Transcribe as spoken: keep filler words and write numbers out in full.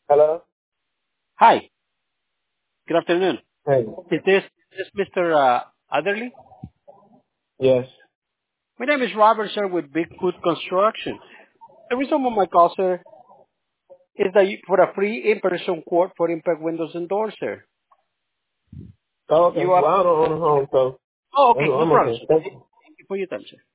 Hello? Hi, good afternoon. Hey. Is this is this Mister Uh, Adderley? Yes. My name is Robert, sir, with Bigfoot Construction. The reason for my call, sir, is that you, for a free in-person quote for impact windows and doors, sir. Oh, okay. You Well, are... I don't own a home, so Oh, I'm okay, no I'm problem, okay. sir. Thank Thank you. you for your time, sir.